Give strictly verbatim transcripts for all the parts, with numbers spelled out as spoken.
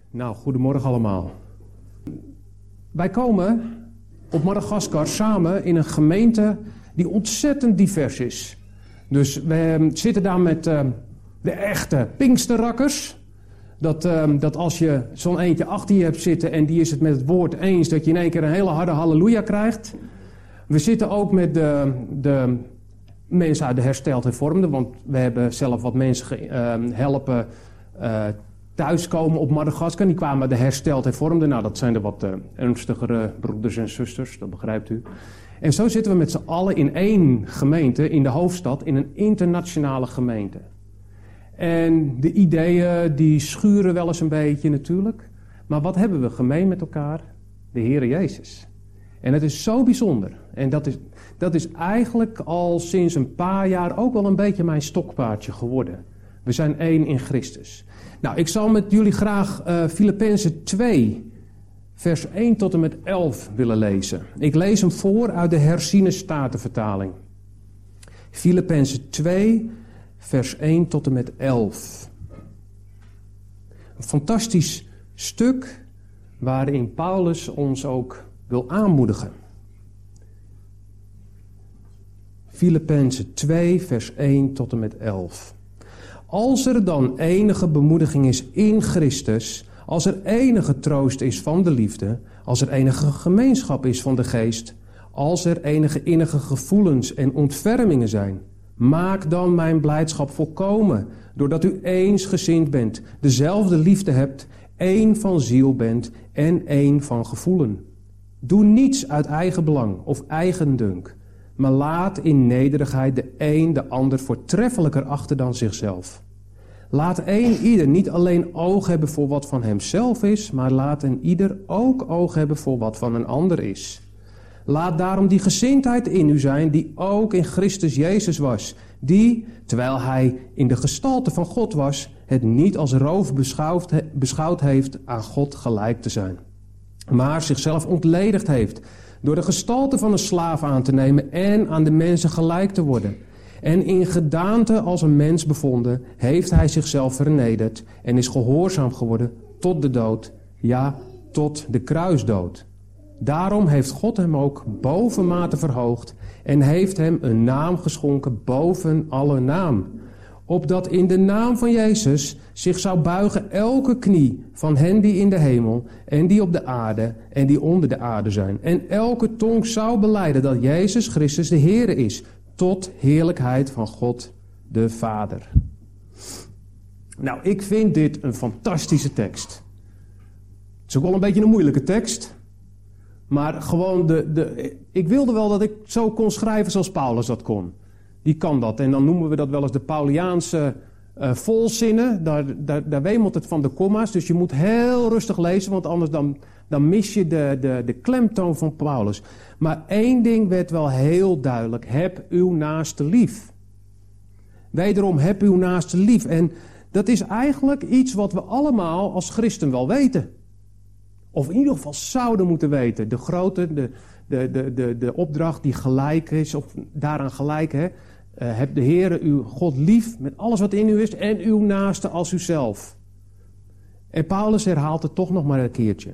Nou, goedemorgen allemaal. Wij komen op Madagaskar samen in een gemeente die ontzettend divers is. Dus we zitten daar met uh, de echte Pinksterrakkers. Dat, uh, dat als je zo'n eentje achter je hebt zitten en die is het met het woord eens, dat je in één keer een hele harde halleluja krijgt. We zitten ook met de, de mensen uit de hersteld hervormden, want we hebben zelf wat mensen ge, uh, helpen uh, thuiskomen op Madagaskar. Die kwamen de hersteld hervormden. Nou, dat zijn de wat uh, ernstigere broeders en zusters, dat begrijpt u. En zo zitten we met z'n allen in één gemeente, in de hoofdstad, in een internationale gemeente. En de ideeën die schuren wel eens een beetje natuurlijk. Maar wat hebben we gemeen met elkaar? De Heere Jezus. En het is zo bijzonder. En dat is, dat is eigenlijk al sinds een paar jaar ook wel een beetje mijn stokpaardje geworden. We zijn één in Christus. Nou, ik zal met jullie graag uh, Filippenzen twee, vers één tot en met elf willen lezen. Ik lees hem voor uit de herziene statenvertaling. Filippenzen twee, vers één tot en met elf. Een fantastisch stuk waarin Paulus ons ook wil aanmoedigen. Filippenzen twee, vers één tot en met elf. Als er dan enige bemoediging is in Christus, als er enige troost is van de liefde, als er enige gemeenschap is van de geest, als er enige innige gevoelens en ontfermingen zijn, maak dan mijn blijdschap volkomen, doordat u eensgezind bent, dezelfde liefde hebt, één van ziel bent en één van gevoelen. Doe niets uit eigen belang of eigendunk, maar laat in nederigheid de een de ander voortreffelijker achten dan zichzelf. Laat een ieder niet alleen oog hebben voor wat van hemzelf is, maar laat een ieder ook oog hebben voor wat van een ander is. Laat daarom die gezindheid in u zijn die ook in Christus Jezus was, die, terwijl hij in de gestalte van God was, het niet als roof beschouwd, beschouwd heeft aan God gelijk te zijn, maar zichzelf ontledigd heeft door de gestalte van een slaaf aan te nemen en aan de mensen gelijk te worden. En in gedaante als een mens bevonden, heeft hij zichzelf vernederd en is gehoorzaam geworden tot de dood, ja, tot de kruisdood. Daarom heeft God hem ook bovenmate verhoogd en heeft hem een naam geschonken boven alle naam. Opdat in de naam van Jezus zich zou buigen elke knie van hen die in de hemel en die op de aarde en die onder de aarde zijn. En elke tong zou belijden dat Jezus Christus de Heere is, tot heerlijkheid van God de Vader. Nou, ik vind dit een fantastische tekst. Het is ook wel een beetje een moeilijke tekst. Maar gewoon, de, de, ik wilde wel dat ik zo kon schrijven zoals Paulus dat kon. Die kan dat. En dan noemen we dat wel eens de Pauliaanse uh, volzinnen. Daar, daar, daar wemelt het van de komma's. Dus je moet heel rustig lezen, want anders dan, dan mis je de, de, de klemtoon van Paulus. Maar één ding werd wel heel duidelijk. Heb uw naaste lief. Wederom, heb uw naaste lief. En dat is eigenlijk iets wat we allemaal als christen wel weten. Of in ieder geval zouden moeten weten. De grote, de, de, de, de, de opdracht die gelijk is, of daaraan gelijk, hè. Uh, heb de Heere uw God lief met alles wat in u is en uw naaste als uzelf. En Paulus herhaalt het toch nog maar een keertje.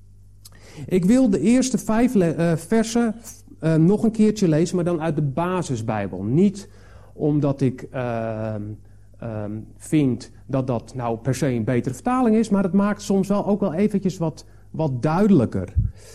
Ik wil de eerste vijf le- uh, versen uh, nog een keertje lezen, maar dan uit de basisbijbel. Niet omdat ik uh, uh, vind dat dat nou per se een betere vertaling is, maar het maakt soms wel ook wel eventjes wat, wat duidelijker.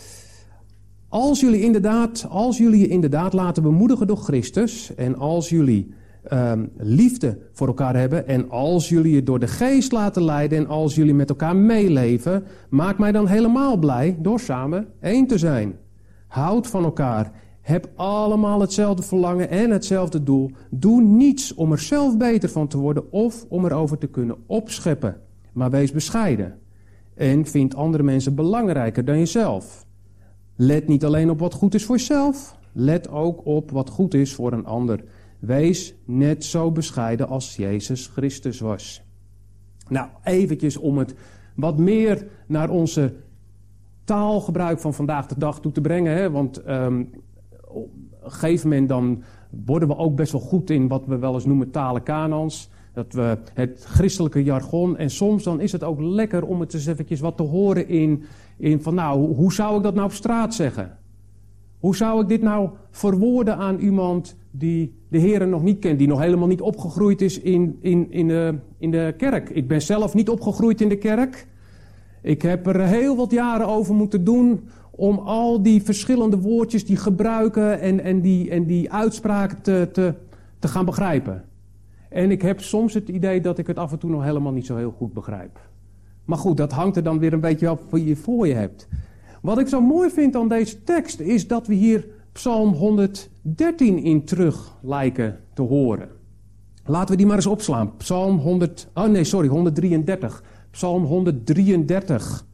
Als jullie, inderdaad, als jullie je inderdaad laten bemoedigen door Christus en als jullie um, liefde voor elkaar hebben en als jullie je door de geest laten leiden en als jullie met elkaar meeleven, maak mij dan helemaal blij door samen één te zijn. Houd van elkaar. Heb allemaal hetzelfde verlangen en hetzelfde doel. Doe niets om er zelf beter van te worden of om erover te kunnen opscheppen. Maar wees bescheiden. En vind andere mensen belangrijker dan jezelf. Let niet alleen op wat goed is voor jezelf. Let ook op wat goed is voor een ander. Wees net zo bescheiden als Jezus Christus was. Nou, eventjes om het wat meer naar onze taalgebruik van vandaag de dag toe te brengen. Hè? Want um, op een gegeven moment dan worden we ook best wel goed in wat we wel eens noemen talen kanons. dat we het christelijke jargon. En soms dan is het ook lekker om het eens eventjes wat te horen in, in van nou, hoe zou ik dat nou op straat zeggen? Hoe zou ik dit nou verwoorden aan iemand die de Heere nog niet kent, die nog helemaal niet opgegroeid is in, in, in, de, in de kerk? Ik ben zelf niet opgegroeid in de kerk. Ik heb er heel wat jaren over moeten doen om al die verschillende woordjes die gebruiken en, en, die, en die uitspraken te, te, te gaan begrijpen. En ik heb soms het idee dat ik het af en toe nog helemaal niet zo heel goed begrijp. Maar goed, dat hangt er dan weer een beetje af wat je voor je hebt. Wat ik zo mooi vind aan deze tekst is dat we hier Psalm honderddertien in terug lijken te horen. Laten we die maar eens opslaan. Psalm honderd, oh nee, sorry, honderddrieëndertig. Psalm honderddrieëndertig.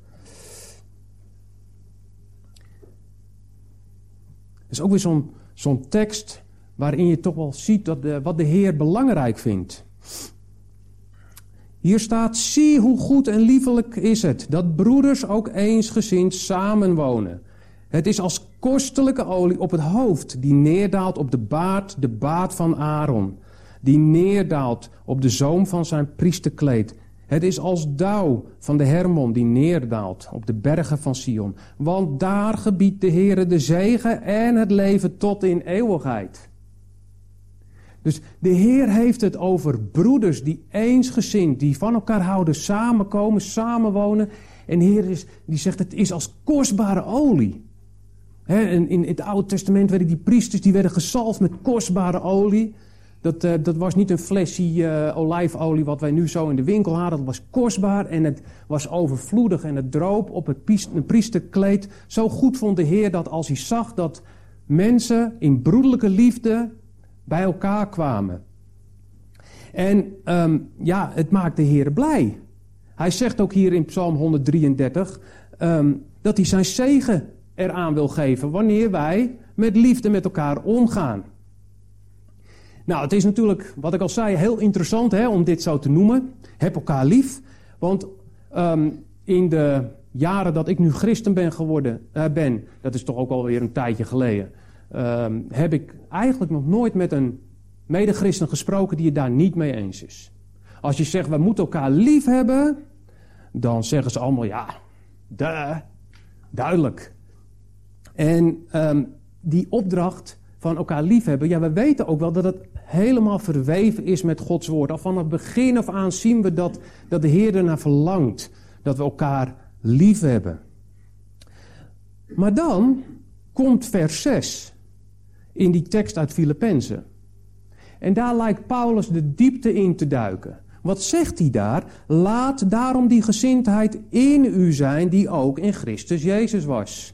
Dat is ook weer zo'n, zo'n tekst waarin je toch wel ziet dat de, wat de Heer belangrijk vindt. Hier staat, zie hoe goed en liefelijk is het, dat broeders ook eensgezind samenwonen. Het is als kostelijke olie op het hoofd, die neerdaalt op de baard, de baard van Aaron. Die neerdaalt op de zoom van zijn priesterkleed. Het is als dauw van de Hermon die neerdaalt op de bergen van Sion. Want daar gebiedt de Heere de zegen en het leven tot in eeuwigheid. Dus de Heer heeft het over broeders die eensgezind, die van elkaar houden, samenkomen, samenwonen. En de Heer is, die zegt het is als kostbare olie. He, in, in het Oude Testament werden die priesters die werden gezalfd met kostbare olie. Dat, uh, dat was niet een flesje uh, olijfolie wat wij nu zo in de winkel hadden. Dat was kostbaar en het was overvloedig en het droop op het priesterkleed. Zo goed vond de Heer dat als hij zag dat mensen in broederlijke liefde bij elkaar kwamen. En um, ja, het maakt de Heer blij. Hij zegt ook hier in Psalm honderddrieëndertig um, dat hij zijn zegen eraan wil geven wanneer wij met liefde met elkaar omgaan. Nou, het is natuurlijk, wat ik al zei, heel interessant hè, om dit zo te noemen. Heb elkaar lief. Want um, in de jaren dat ik nu christen ben geworden, uh, ben, dat is toch ook alweer een tijdje geleden, um, heb ik eigenlijk nog nooit met een medechristen gesproken die het daar niet mee eens is. Als je zegt, we moeten elkaar lief hebben, dan zeggen ze allemaal, ja, duh, duidelijk. En um, die opdracht van elkaar liefhebben, ja, we weten ook wel dat het helemaal verweven is met Gods woord. Al van het begin af aan zien we dat, dat de Heer ernaar verlangt, dat we elkaar liefhebben. Maar dan komt vers zes in die tekst uit Filippenzen. En daar lijkt Paulus de diepte in te duiken. Wat zegt hij daar? Laat daarom die gezindheid in u zijn die ook in Christus Jezus was.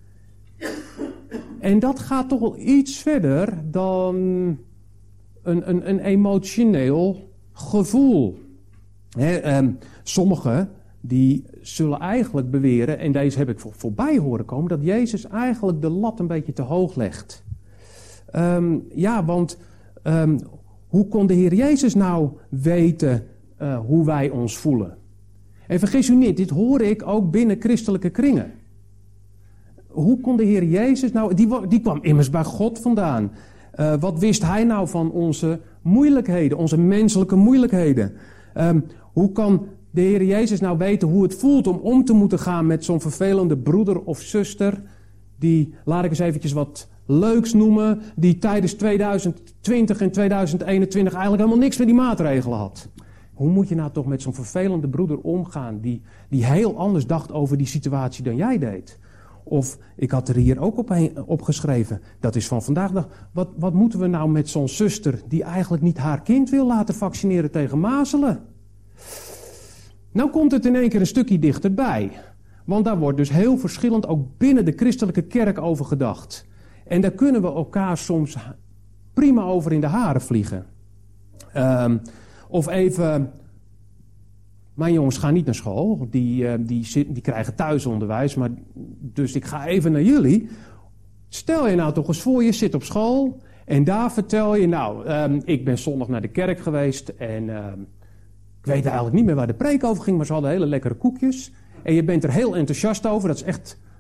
En dat gaat toch wel iets verder dan een, een, een emotioneel gevoel. He, um, sommigen die zullen eigenlijk beweren, en deze heb ik voor, voorbij horen komen, dat Jezus eigenlijk de lat een beetje te hoog legt. Um, ja, want um, hoe kon de Heer Jezus nou weten uh, hoe wij ons voelen? En vergis u niet, dit hoor ik ook binnen christelijke kringen. Hoe kon de Heer Jezus nou, die, die kwam immers bij God vandaan. Uh, wat wist hij nou van onze moeilijkheden, onze menselijke moeilijkheden? Um, hoe kan de Heer Jezus nou weten hoe het voelt om om te moeten gaan met zo'n vervelende broeder of zuster, die, laat ik eens eventjes wat leuks noemen, die tijdens tweeduizend twintig en tweeduizend eenentwintig eigenlijk helemaal niks met die maatregelen had? Hoe moet je nou toch met zo'n vervelende broeder omgaan, die, die heel anders dacht over die situatie dan jij deed? Of, ik had er hier ook op, op geschreven, dat is van vandaag dag, wat, wat moeten we nou met zo'n zuster die eigenlijk niet haar kind wil laten vaccineren tegen mazelen? Nou komt het in één keer een stukje dichterbij. Want daar wordt dus heel verschillend ook binnen de christelijke kerk over gedacht. En daar kunnen we elkaar soms prima over in de haren vliegen. Um, of even, mijn jongens gaan niet naar school, die, uh, die, zit, die krijgen thuisonderwijs, maar dus ik ga even naar jullie. Stel je nou toch eens voor, je zit op school en daar vertel je, nou, um, ik ben zondag naar de kerk geweest en um, ik weet eigenlijk niet meer waar de preek over ging, maar ze hadden hele lekkere koekjes. En je bent er heel enthousiast over, dat is echt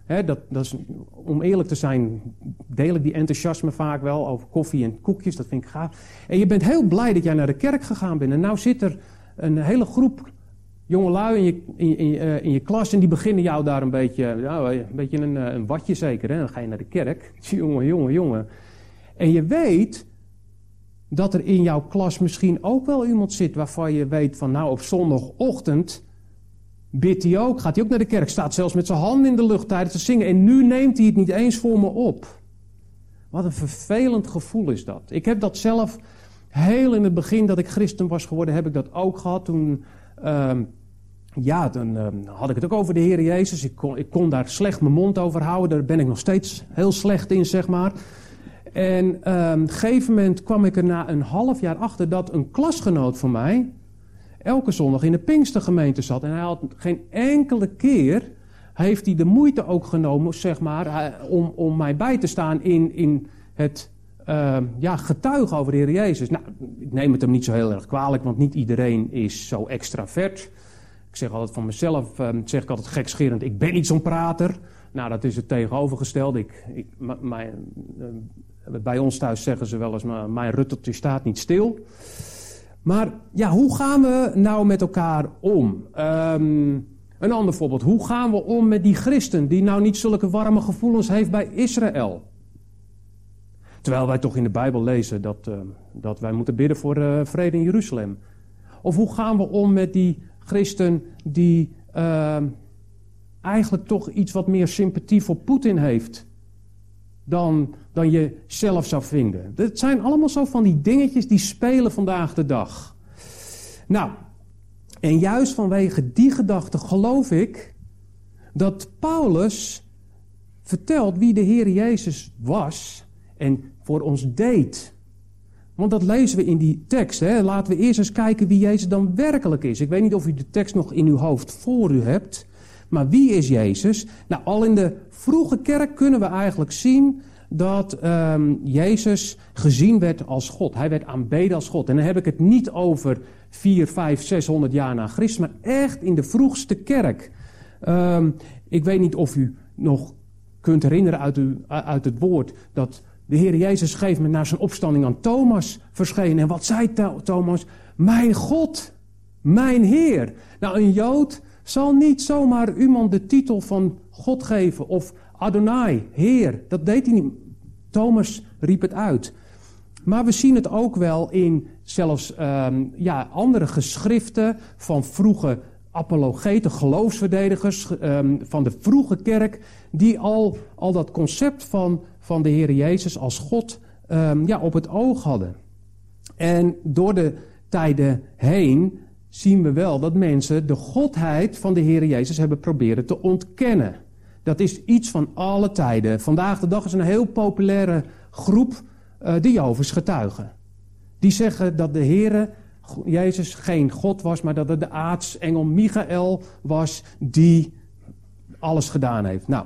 He, dat, dat is, om eerlijk te zijn, deel ik die enthousiasme vaak wel over koffie en koekjes. Dat vind ik gaaf. En je bent heel blij dat jij naar de kerk gegaan bent. En nou zit er een hele groep jongelui in je, in, in, in je klas en die beginnen jou daar een beetje, nou, een beetje een, een watje zeker. Hè? Dan ga je naar de kerk. Jongen, jongen, jongen. En je weet dat er in jouw klas misschien ook wel iemand zit waarvan je weet van nou op zondagochtend bidt hij ook, gaat hij ook naar de kerk, staat zelfs met zijn handen in de lucht tijdens het zingen en nu neemt hij het niet eens voor me op. Wat een vervelend gevoel is dat. Ik heb dat zelf heel in het begin dat ik christen was geworden, heb ik dat ook gehad. Toen, uh, ja, toen uh, had ik het ook over de Heer Jezus. Ik kon, ik kon daar slecht mijn mond over houden, daar ben ik nog steeds heel slecht in, zeg maar. En uh, op een gegeven moment kwam ik er na een half jaar achter dat een klasgenoot van mij elke zondag in de Pinkstergemeente zat. En hij had geen enkele keer, heeft hij de moeite ook genomen, zeg maar, om, om mij bij te staan in, in het uh, ja, getuigen over de Heer Jezus. Nou, ik neem het hem niet zo heel erg kwalijk, want niet iedereen is zo extravert. Ik zeg altijd van mezelf, uh, zeg ik altijd gekscherend, ik ben niet zo'n prater. Nou, dat is het tegenovergestelde. Ik, ik, m- mijn, uh, bij ons thuis zeggen ze wel eens, mijn rutteltje staat niet stil. Maar ja, hoe gaan we nou met elkaar om? Um, een ander voorbeeld. Hoe gaan we om met die christen die nou niet zulke warme gevoelens heeft bij Israël? Terwijl wij toch in de Bijbel lezen dat, uh, dat wij moeten bidden voor uh, vrede in Jeruzalem. Of hoe gaan we om met die christen die uh, eigenlijk toch iets wat meer sympathie voor Poetin heeft dan, dan je zelf zou vinden. Het zijn allemaal zo van die dingetjes die spelen vandaag de dag. Nou, en juist vanwege die gedachte geloof ik dat Paulus vertelt wie de Heer Jezus was en voor ons deed. Want dat lezen we in die tekst. Hè? Laten we eerst eens kijken wie Jezus dan werkelijk is. Ik weet niet of u de tekst nog in uw hoofd voor u hebt. Maar wie is Jezus? Nou, al in de vroege kerk kunnen we eigenlijk zien dat um, Jezus gezien werd als God. Hij werd aanbeden als God. En dan heb ik het niet over vier, vijf, zeshonderd jaar na Christus, maar echt in de vroegste kerk. Um, ik weet niet of u nog kunt herinneren uit, u, uit het woord dat de Heer Jezus op een gegeven moment na zijn opstanding aan Thomas verscheen. En wat zei Thomas? Mijn God, mijn Heer. Nou, een Jood zal niet zomaar iemand de titel van God geven of Adonai, Heer. Dat deed hij niet. Thomas riep het uit. Maar we zien het ook wel in zelfs um, ja, andere geschriften van vroege apologeten, geloofsverdedigers um, van de vroege kerk, die al, al dat concept van, van de Heer Jezus als God um, ja, op het oog hadden. En door de tijden heen zien we wel dat mensen de godheid van de Heer Jezus hebben proberen te ontkennen. Dat is iets van alle tijden. Vandaag de dag is een heel populaire groep uh, de Jehovah's getuigen. Die zeggen dat de Heer Jezus geen God was, maar dat het de aartsengel Michael was die alles gedaan heeft. Nou,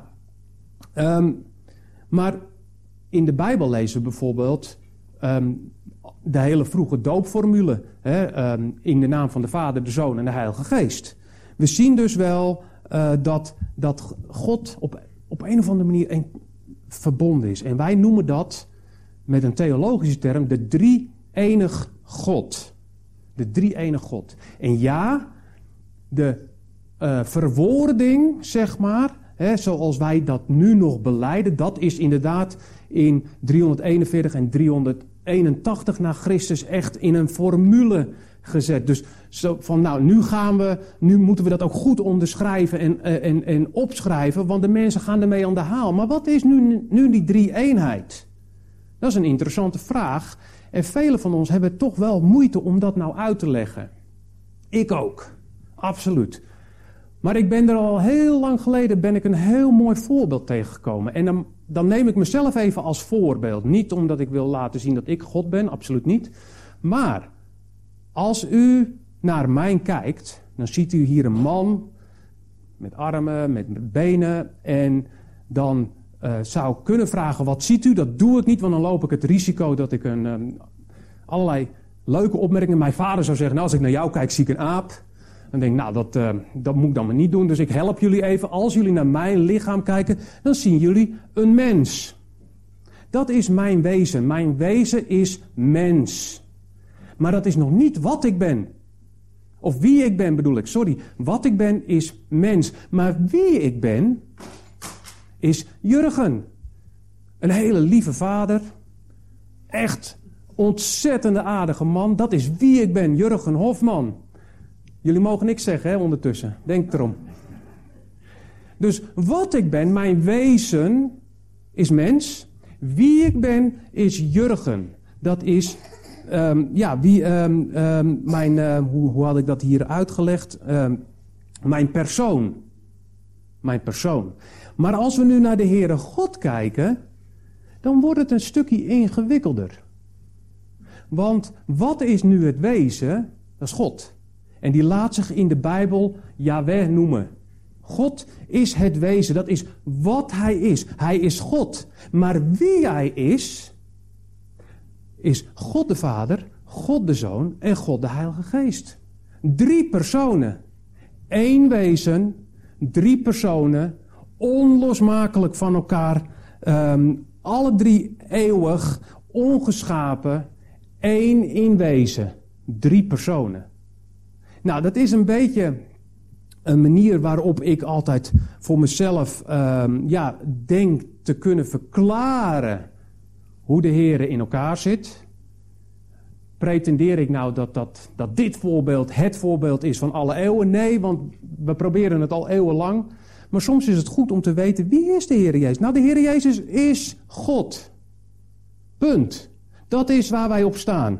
um, maar in de Bijbel lezen we bijvoorbeeld um, de hele vroege doopformule. Hè, um, in de naam van de Vader, de Zoon en de Heilige Geest. We zien dus wel uh, dat, dat God op, op een of andere manier een, verbonden is. En wij noemen dat met een theologische term de drie-enig God. De drie-enig God. En ja, de uh, verwoording, zeg maar, hè, zoals wij dat nu nog belijden, dat is inderdaad in driehonderdeenenveertig en driehonderdeenentachtig na Christus echt in een formule gezet. Dus zo van, nou, nu gaan we, nu moeten we dat ook goed onderschrijven en, en, en opschrijven, want de mensen gaan ermee aan de haal. Maar wat is nu, nu die drie-eenheid? Dat is een interessante vraag. En velen van ons hebben toch wel moeite om dat nou uit te leggen. Ik ook. Absoluut. Maar ik ben er al heel lang geleden ben ik een heel mooi voorbeeld tegengekomen. En dan, dan neem ik mezelf even als voorbeeld. Niet omdat ik wil laten zien dat ik God ben, absoluut niet. Maar als u naar mij kijkt, dan ziet u hier een man met armen, met benen. En dan uh, zou ik kunnen vragen, wat ziet u? Dat doe ik niet, want dan loop ik het risico dat ik een, um, allerlei leuke opmerkingen. Mijn vader zou zeggen, nou, als ik naar jou kijk, zie ik een aap. Dan denk ik, nou, dat, uh, dat moet ik dan maar niet doen. Dus ik help jullie even. Als jullie naar mijn lichaam kijken, dan zien jullie een mens. Dat is mijn wezen. Mijn wezen is mens. Maar dat is nog niet wat ik ben. Of wie ik ben bedoel ik. Sorry, wat ik ben is mens. Maar wie ik ben is Jurgen. Een hele lieve vader. Echt ontzettende aardige man. Dat is wie ik ben, Jurgen Hofman. Jullie mogen niks zeggen hè, ondertussen. Denk erom. Dus wat ik ben, mijn wezen is mens. Wie ik ben is Jurgen. Dat is, um, ja, wie, um, um, mijn, uh, hoe, hoe had ik dat hier uitgelegd? Um, mijn persoon. Mijn persoon. Maar als we nu naar de Heere God kijken, dan wordt het een stukje ingewikkelder. Want wat is nu het wezen? Dat is God. En die laat zich in de Bijbel Yahweh noemen. God is het wezen, dat is wat hij is. Hij is God. Maar wie hij is, is God de Vader, God de Zoon en God de Heilige Geest. Drie personen. Eén wezen, drie personen, onlosmakelijk van elkaar. Um, alle drie eeuwig, ongeschapen, één in wezen. Drie personen. Nou, dat is een beetje een manier waarop ik altijd voor mezelf um, ja, denk te kunnen verklaren hoe de Heere in elkaar zit. Pretendeer ik nou dat, dat, dat dit voorbeeld het voorbeeld is van alle eeuwen? Nee, want we proberen het al eeuwenlang. Maar soms is het goed om te weten, wie is de Heere Jezus? Nou, de Heere Jezus is God. Punt. Dat is waar wij op staan.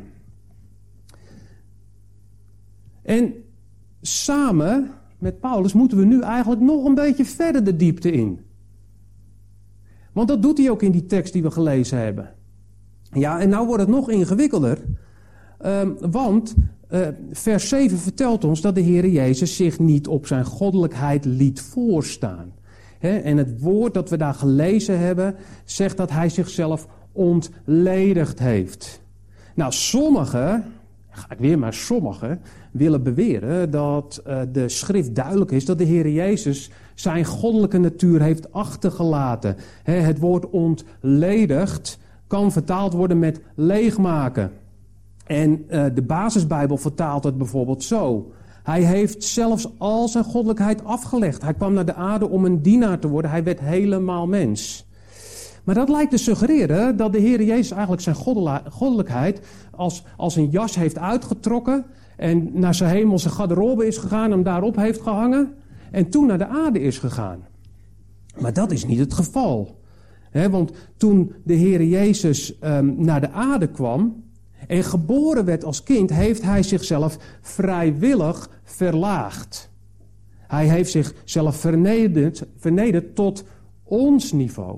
En samen met Paulus moeten we nu eigenlijk nog een beetje verder de diepte in. Want dat doet hij ook in die tekst die we gelezen hebben. Ja, en nou wordt het nog ingewikkelder. Um, want uh, vers zeven vertelt ons dat de Heere Jezus zich niet op zijn goddelijkheid liet voorstaan. He, en het woord dat we daar gelezen hebben zegt dat hij zichzelf ontledigd heeft. Nou, sommigen, ga ik weer maar sommigen, willen beweren dat uh, de schrift duidelijk is dat de Heere Jezus zijn goddelijke natuur heeft achtergelaten. He, het woord ontledigd kan vertaald worden met leegmaken. En uh, de basisbijbel vertaalt het bijvoorbeeld zo. Hij heeft zelfs al zijn goddelijkheid afgelegd. Hij kwam naar de aarde om een dienaar te worden. Hij werd helemaal mens. Maar dat lijkt te suggereren dat de Heere Jezus eigenlijk zijn goddelijkheid als, als een jas heeft uitgetrokken en naar zijn hemelse garderobe is gegaan, hem daarop heeft gehangen en toen naar de aarde is gegaan. Maar dat is niet het geval. He, want toen de Heere Jezus um, naar de aarde kwam en geboren werd als kind, heeft hij zichzelf vrijwillig verlaagd. Hij heeft zichzelf vernederd, vernederd tot ons niveau.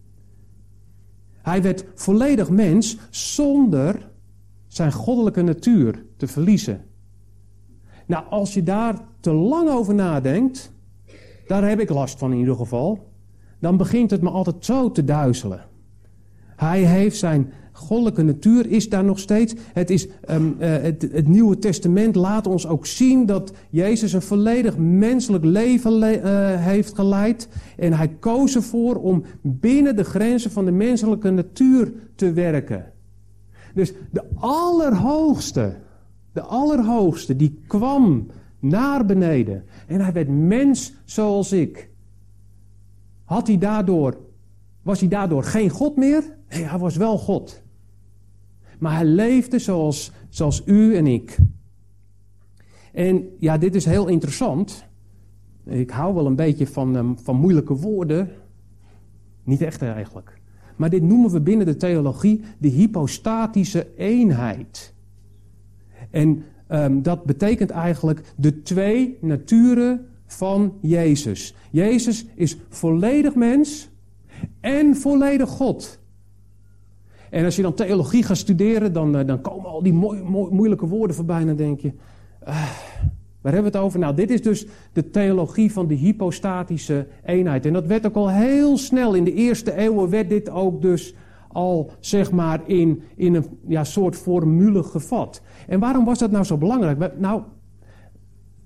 Hij werd volledig mens zonder zijn goddelijke natuur te verliezen. Nou, als je daar te lang over nadenkt, daar heb ik last van in ieder geval, dan begint het me altijd zo te duizelen. Hij heeft zijn goddelijke natuur, is daar nog steeds. Het, is, um, uh, het, het Nieuwe Testament laat ons ook zien dat Jezus een volledig menselijk leven le- uh, heeft geleid. En hij koos ervoor om binnen de grenzen van de menselijke natuur te werken. Dus de Allerhoogste, de Allerhoogste, die kwam naar beneden. En hij werd mens zoals ik. Had hij daardoor, was hij daardoor geen God meer? Nee, hij was wel God. Maar hij leefde zoals, zoals u en ik. En ja, dit is heel interessant. Ik hou wel een beetje van, um, van moeilijke woorden. Niet echt eigenlijk. Maar dit noemen we binnen de theologie de hypostatische eenheid. En um, dat betekent eigenlijk de twee naturen van Jezus. Jezus is volledig mens en volledig God. En als je dan theologie gaat studeren, dan, dan komen al die mooi, mooi, moeilijke woorden voorbij. En dan denk je, uh, waar hebben we het over? Nou, dit is dus de theologie van de hypostatische eenheid. En dat werd ook al heel snel, in de eerste eeuwen werd dit ook dus al, zeg maar, in, in een ja, soort formule gevat. En waarom was dat nou zo belangrijk? Nou,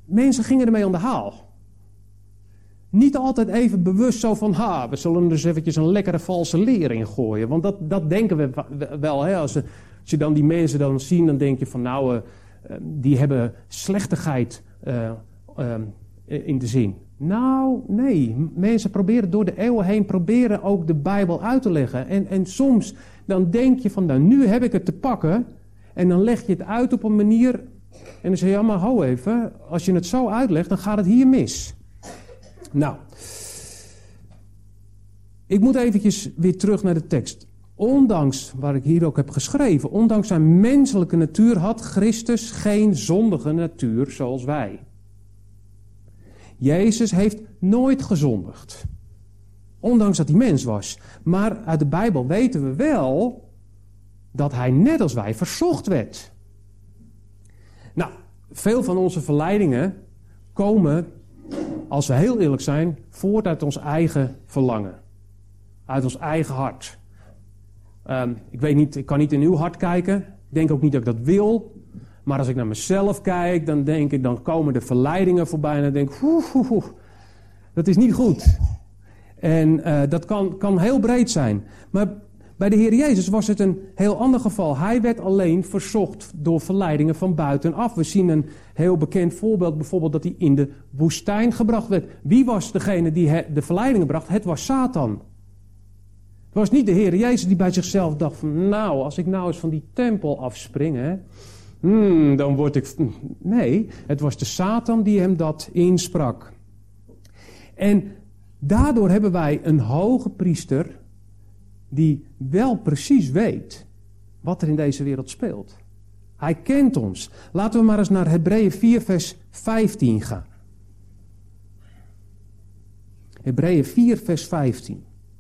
mensen gingen ermee aan de haal. Niet altijd even bewust zo van, ha, we zullen er dus eventjes een lekkere valse leer in gooien. Want dat, dat denken we wel. Hè? Als, als je dan die mensen dan ziet, dan denk je van, nou, uh, die hebben slechtigheid uh, uh, in de zin. Nou, nee. Mensen proberen door de eeuwen heen, proberen ook de Bijbel uit te leggen. En, en soms, dan denk je van, nou, nu heb ik het te pakken. En dan leg je het uit op een manier. En dan zeg je, ja, maar hou even. Als je het zo uitlegt, dan gaat het hier mis. Nou, ik moet eventjes weer terug naar de tekst. Ondanks, waar ik hier ook heb geschreven, ondanks zijn menselijke natuur had Christus geen zondige natuur zoals wij. Jezus heeft nooit gezondigd. Ondanks dat hij mens was. Maar uit de Bijbel weten we wel dat hij net als wij verzocht werd. Nou, veel van onze verleidingen komen, als we heel eerlijk zijn, voort uit ons eigen verlangen. Uit ons eigen hart. Um, ik weet niet, ik kan niet in uw hart kijken. Ik denk ook niet dat ik dat wil. Maar als ik naar mezelf kijk, dan denk ik, dan komen de verleidingen voorbij en dan denk ik, oeh, oeh, oeh, dat is niet goed. En uh, dat kan, kan heel breed zijn. Maar bij de Heer Jezus was het een heel ander geval. Hij werd alleen verzocht door verleidingen van buitenaf. We zien een heel bekend voorbeeld, bijvoorbeeld dat hij in de woestijn gebracht werd. Wie was degene die de verleidingen bracht? Het was Satan. Het was niet de Heer Jezus die bij zichzelf dacht van, nou, als ik nou eens van die tempel afspring, hè, hmm, dan word ik... Nee, het was de Satan die hem dat insprak. En daardoor hebben wij een hoge priester die wel precies weet wat er in deze wereld speelt. Hij kent ons. Laten we maar eens naar Hebreeën vier vers vijftien gaan. Hebreeën vier vers vijftien.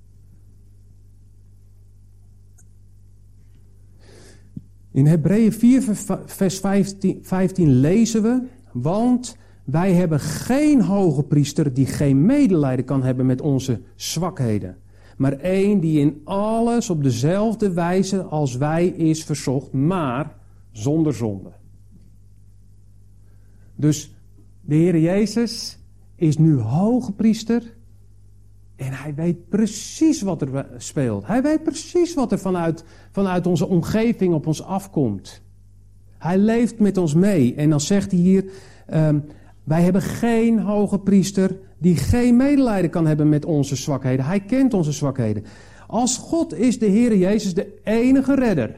In Hebreeën vier vers vijftien lezen we, want wij hebben geen hoge priester die geen medelijden kan hebben met onze zwakheden. Maar één die in alles op dezelfde wijze als wij is verzocht, maar zonder zonde. Dus de Heer Jezus is nu hoge priester en hij weet precies wat er speelt. Hij weet precies wat er vanuit, vanuit onze omgeving op ons afkomt. Hij leeft met ons mee en dan zegt hij hier, um, wij hebben geen hoge priester die geen medelijden kan hebben met onze zwakheden. Hij kent onze zwakheden. Als God is de Heer Jezus de enige redder.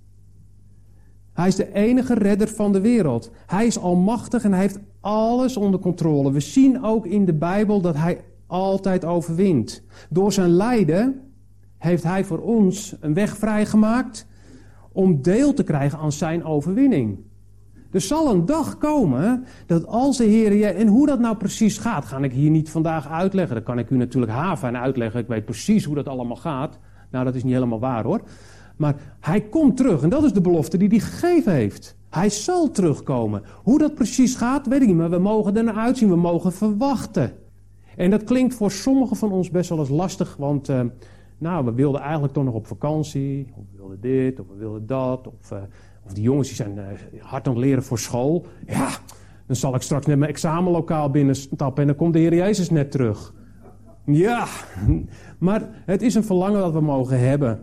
Hij is de enige redder van de wereld. Hij is almachtig en hij heeft alles onder controle. We zien ook in de Bijbel dat hij altijd overwint. Door zijn lijden heeft hij voor ons een weg vrijgemaakt om deel te krijgen aan zijn overwinning. Er zal een dag komen dat als de Heer... En hoe dat nou precies gaat, ga ik hier niet vandaag uitleggen. Dat kan ik u natuurlijk haven en uitleggen. Ik weet precies hoe dat allemaal gaat. Nou, dat is niet helemaal waar hoor. Maar hij komt terug en dat is de belofte die hij gegeven heeft. Hij zal terugkomen. Hoe dat precies gaat, weet ik niet. Maar we mogen er naar uitzien. We mogen verwachten. En dat klinkt voor sommigen van ons best wel eens lastig. Want uh, nou, we wilden eigenlijk toch nog op vakantie. Of we wilden dit, of we wilden dat. Of... Uh, Of die jongens die zijn uh, hard aan het leren voor school. Ja, dan zal ik straks net mijn examenlokaal binnenstappen en dan komt de Heer Jezus net terug. Ja, maar het is een verlangen dat we mogen hebben.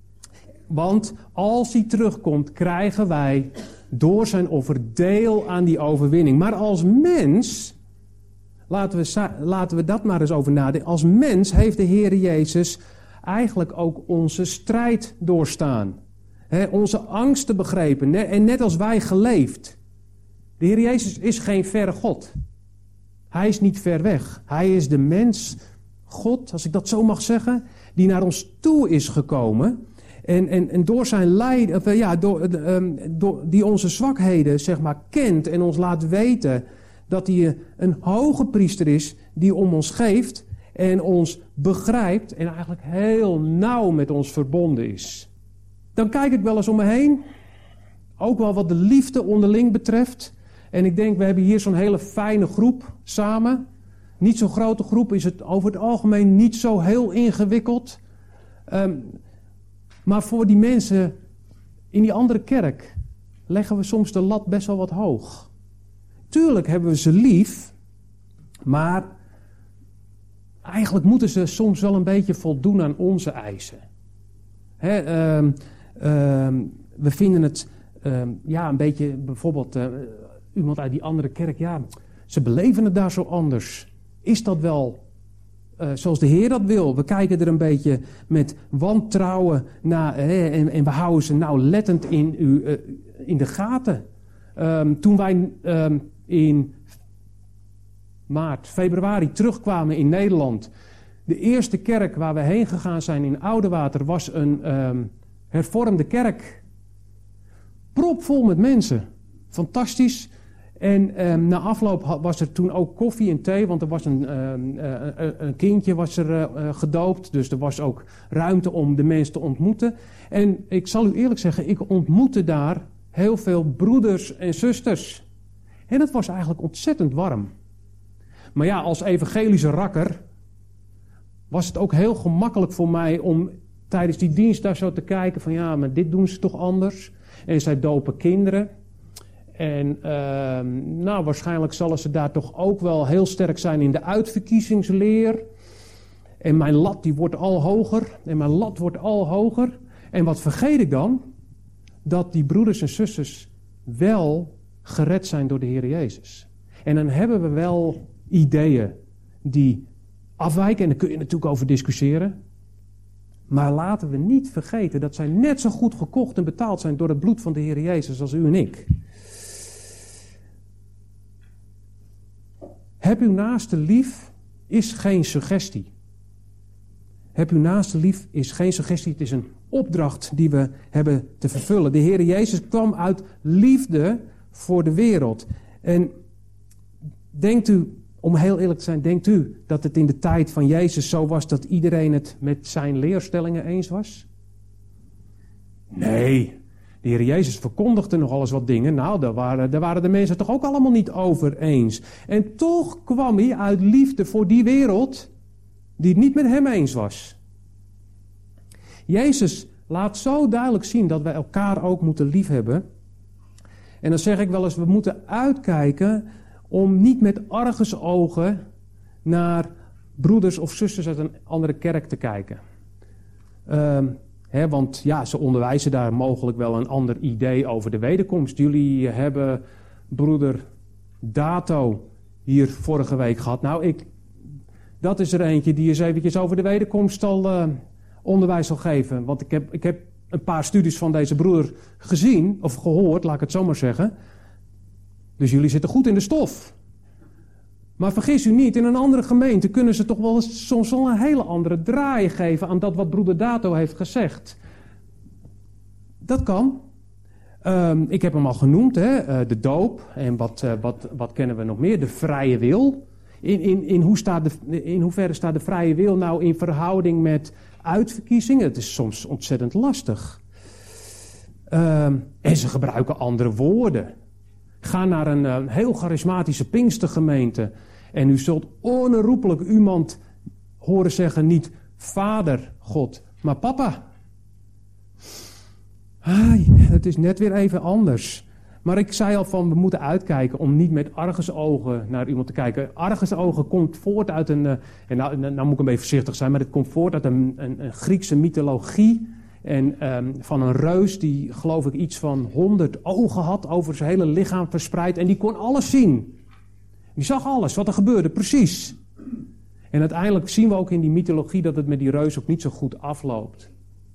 Want als hij terugkomt, krijgen wij door zijn offer deel aan die overwinning. Maar als mens, laten we, laten we dat maar eens over nadenken. Als mens heeft de Heer Jezus eigenlijk ook onze strijd doorstaan. He, onze angsten begrepen ne, en net als wij geleefd. De Heer Jezus is geen verre God. Hij is niet ver weg. Hij is de mens, God, als ik dat zo mag zeggen, die naar ons toe is gekomen. En, en, en door zijn lijden, of, ja, door, um, door, die onze zwakheden zeg maar kent en ons laat weten dat hij een hoge priester is die om ons geeft en ons begrijpt en eigenlijk heel nauw met ons verbonden is. Dan kijk ik wel eens om me heen. Ook wel wat de liefde onderling betreft. En ik denk, we hebben hier zo'n hele fijne groep samen. Niet zo'n grote groep, is het over het algemeen niet zo heel ingewikkeld. Um, maar voor die mensen in die andere kerk leggen we soms de lat best wel wat hoog. tuurlijk hebben we ze lief, maar eigenlijk moeten ze soms wel een beetje voldoen aan onze eisen. Hè, um, um, we vinden het um, ja, een beetje, bijvoorbeeld uh, iemand uit die andere kerk, ja, ze beleven het daar zo anders. Is dat wel uh, zoals de Heer dat wil? We kijken er een beetje met wantrouwen naar hè, en, en we houden ze nauwlettend in, uh, in de gaten. Um, toen wij um, in maart, februari terugkwamen in Nederland, de eerste kerk waar we heen gegaan zijn in Oudewater was een um, hervormde kerk. Propvol met mensen. Fantastisch. En um, na afloop was er toen ook koffie en thee, want er was een, um, uh, een kindje was er uh, gedoopt. Dus er was ook ruimte om de mensen te ontmoeten. En ik zal u eerlijk zeggen, ik ontmoette daar heel veel broeders en zusters. En het was eigenlijk ontzettend warm. Maar ja, als evangelische rakker was het ook heel gemakkelijk voor mij om tijdens die dienst daar zo te kijken van ja, maar dit doen ze toch anders. En zij dopen kinderen. En uh, nou, waarschijnlijk zullen ze daar toch ook wel heel sterk zijn in de uitverkiezingsleer. En mijn lat die wordt al hoger. En mijn lat wordt al hoger. En wat vergeet ik dan? Dat die broeders en zusters wel gered zijn door de Heer Jezus. En dan hebben we wel ideeën die afwijken. En daar kun je natuurlijk over discussiëren. Maar laten we niet vergeten dat zij net zo goed gekocht en betaald zijn door het bloed van de Heer Jezus als u en ik. Heb uw naaste lief is geen suggestie. Heb uw naaste lief is geen suggestie. Het is een opdracht die we hebben te vervullen. De Heer Jezus kwam uit liefde voor de wereld. En denkt u, om heel eerlijk te zijn, denkt u dat het in de tijd van Jezus zo was dat iedereen het met zijn leerstellingen eens was? Nee, de Heer Jezus verkondigde nog alles wat dingen. Nou, daar waren, daar waren de mensen toch ook allemaal niet over eens. En toch kwam hij uit liefde voor die wereld die het niet met hem eens was. Jezus laat zo duidelijk zien dat wij elkaar ook moeten liefhebben. En dan zeg ik wel eens, we moeten uitkijken om niet met argusogen naar broeders of zusters uit een andere kerk te kijken. Um, hè, want ja, ze onderwijzen daar mogelijk wel een ander idee over de wederkomst. Jullie hebben broeder Dato hier vorige week gehad. Nou, ik, dat is er eentje die eens eventjes over de wederkomst al uh, onderwijs zal geven. Want ik heb, ik heb een paar studies van deze broeder gezien, of gehoord, laat ik het zo maar zeggen. Dus jullie zitten goed in de stof. Maar vergis u niet, in een andere gemeente kunnen ze toch wel eens, soms wel een hele andere draai geven aan dat wat broeder Dato heeft gezegd. Dat kan. Um, ik heb hem al genoemd, hè, uh, de doop. En wat, uh, wat, wat kennen we nog meer? De vrije wil. In, in, in, hoe staat de, in hoeverre staat de vrije wil nou in verhouding met uitverkiezingen? Het is soms ontzettend lastig. Um, en ze gebruiken andere woorden. Ga naar een uh, heel charismatische Pinkstergemeente en u zult onherroepelijk iemand horen zeggen, niet vader God, maar papa. Ai, het is net weer even anders. Maar ik zei al van, we moeten uitkijken om niet met argusogen naar iemand te kijken. Argusogen komt voort uit een, uh, en nou, nou moet ik een beetje voorzichtig zijn, maar het komt voort uit een, een, een Griekse mythologie. En um, van een reus die, geloof ik, iets van honderd ogen had over zijn hele lichaam verspreid. En die kon alles zien. Die zag alles, wat er gebeurde, precies. En uiteindelijk zien we ook in die mythologie dat het met die reus ook niet zo goed afloopt.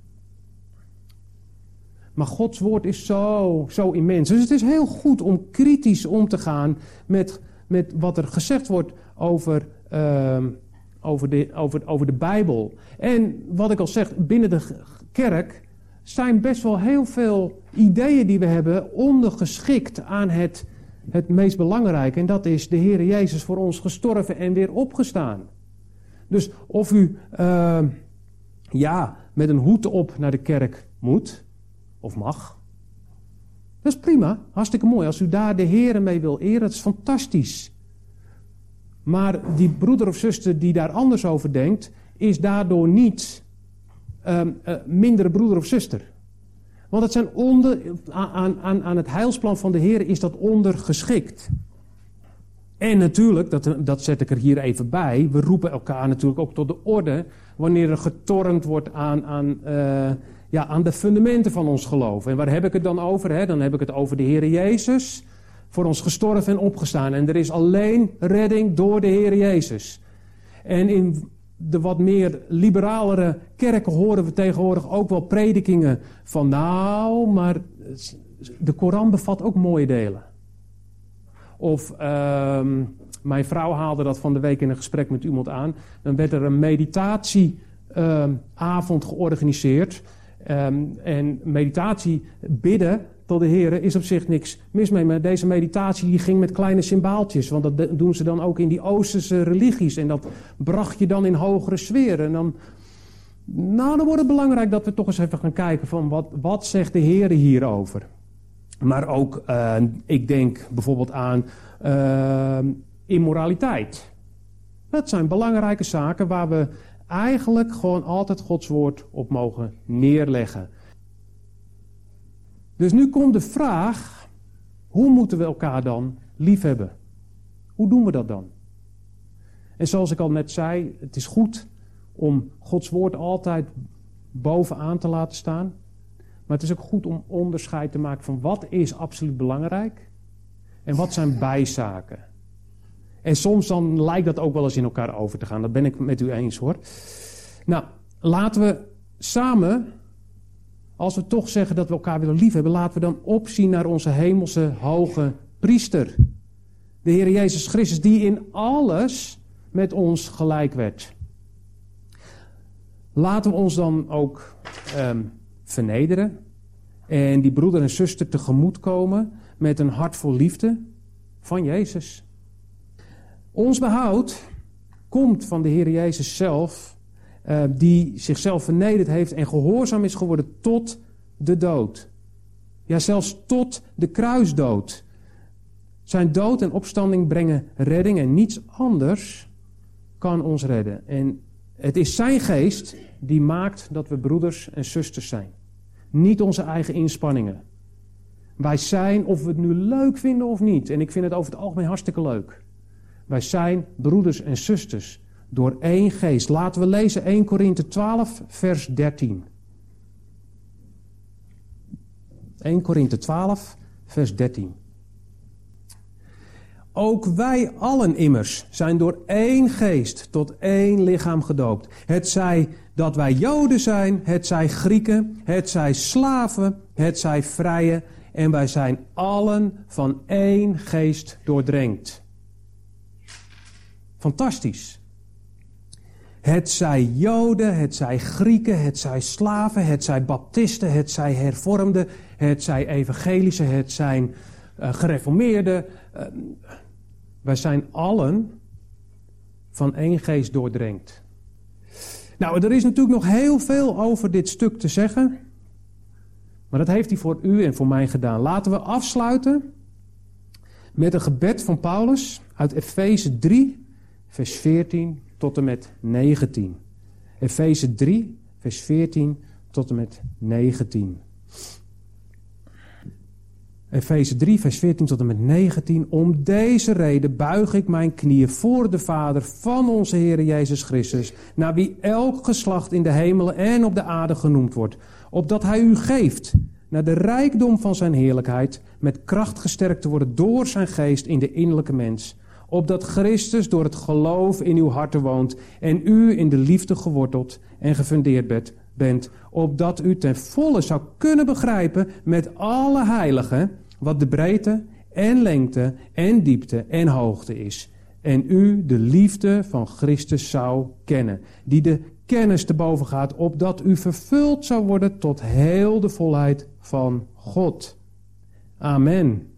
Maar Gods woord is zo, zo immens. Dus het is heel goed om kritisch om te gaan met, met wat er gezegd wordt over, uh, over, de, over, over de Bijbel. En wat ik al zeg, binnen de kerk zijn best wel heel veel ideeën die we hebben ondergeschikt aan het, het meest belangrijke. En dat is de Heer Jezus voor ons gestorven en weer opgestaan. Dus of u uh, ja, met een hoed op naar de kerk moet of mag, dat is prima, hartstikke mooi. Als u daar de Heer mee wil eren, dat is fantastisch. Maar die broeder of zuster die daar anders over denkt, is daardoor niet Um, uh, mindere broeder of zuster. Want het zijn onder, aan, aan, aan het heilsplan van de Heer is dat ondergeschikt. En natuurlijk, dat, dat zet ik er hier even bij, we roepen elkaar natuurlijk ook tot de orde wanneer er getornd wordt aan, aan, uh, ja, aan de fundamenten van ons geloof. En waar heb ik het dan over? Hè? Dan heb ik het over de Heer Jezus, voor ons gestorven en opgestaan. En er is alleen redding door de Heer Jezus. En in de wat meer liberalere kerken horen we tegenwoordig ook wel predikingen van nou, maar de Koran bevat ook mooie delen. Of uh, mijn vrouw haalde dat van de week in een gesprek met iemand aan. Dan werd er een meditatieavond uh, georganiseerd. Um, en meditatie bidden tot de Heer is op zich niks mis mee. Maar deze meditatie die ging met kleine symbaaltjes. Want dat doen ze dan ook in die Oosterse religies. En dat bracht je dan in hogere sferen. En dan, nou, dan wordt het belangrijk dat we toch eens even gaan kijken van wat, wat zegt de Heer hierover. Maar ook, uh, ik denk bijvoorbeeld aan uh, immoraliteit. Dat zijn belangrijke zaken waar we eigenlijk gewoon altijd Gods woord op mogen neerleggen. Dus nu komt de vraag, hoe moeten we elkaar dan liefhebben? Hoe doen we dat dan? En zoals ik al net zei, het is goed om Gods woord altijd bovenaan te laten staan. Maar het is ook goed om onderscheid te maken van wat is absoluut belangrijk en wat zijn bijzaken. En soms dan lijkt dat ook wel eens in elkaar over te gaan. Dat ben ik met u eens hoor. Nou, laten we samen, als we toch zeggen dat we elkaar willen liefhebben, laten we dan opzien naar onze hemelse hoge priester. De Heer Jezus Christus, die in alles met ons gelijk werd. Laten we ons dan ook um, vernederen en die broeder en zuster tegemoet komen met een hart vol liefde van Jezus. Ons behoud komt van de Heer Jezus zelf, uh, die zichzelf vernederd heeft en gehoorzaam is geworden tot de dood. Ja, zelfs tot de kruisdood. Zijn dood en opstanding brengen redding en niets anders kan ons redden. En het is zijn geest die maakt dat we broeders en zusters zijn. Niet onze eigen inspanningen. Wij zijn, of we het nu leuk vinden of niet, en ik vind het over het algemeen hartstikke leuk. Wij zijn broeders en zusters door één geest. Laten we lezen eerste Korinthe twaalf, vers dertien. eerste Korinthe twaalf, vers dertien. Ook wij allen immers zijn door één geest tot één lichaam gedoopt. Het zij dat wij Joden zijn, het zij Grieken, het zij slaven, het zij vrije. En wij zijn allen van één geest doordrenkt. Fantastisch. Het zij Joden, het zij Grieken, het zij slaven, het zij baptisten, het zij hervormden, het zij evangelische, het zijn uh, gereformeerden. Uh, wij zijn allen van één geest doordrenkt. Nou, er is natuurlijk nog heel veel over dit stuk te zeggen. Maar dat heeft hij voor u en voor mij gedaan. Laten we afsluiten met een gebed van Paulus uit Efeze drie, vers veertien tot en met negentien. Efeze drie, vers veertien tot en met negentien. Efeze drie, vers veertien tot en met negentien. Om deze reden buig ik mijn knieën voor de Vader van onze Heer Jezus Christus, naar wie elk geslacht in de hemelen en op de aarde genoemd wordt, opdat hij u geeft, naar de rijkdom van zijn heerlijkheid, met kracht gesterkt te worden door zijn geest in de innerlijke mens, opdat Christus door het geloof in uw harten woont en u in de liefde geworteld en gefundeerd bent, bent, opdat u ten volle zou kunnen begrijpen met alle heiligen wat de breedte en lengte en diepte en hoogte is. En u de liefde van Christus zou kennen, die de kennis te boven gaat, opdat u vervuld zou worden tot heel de volheid van God. Amen.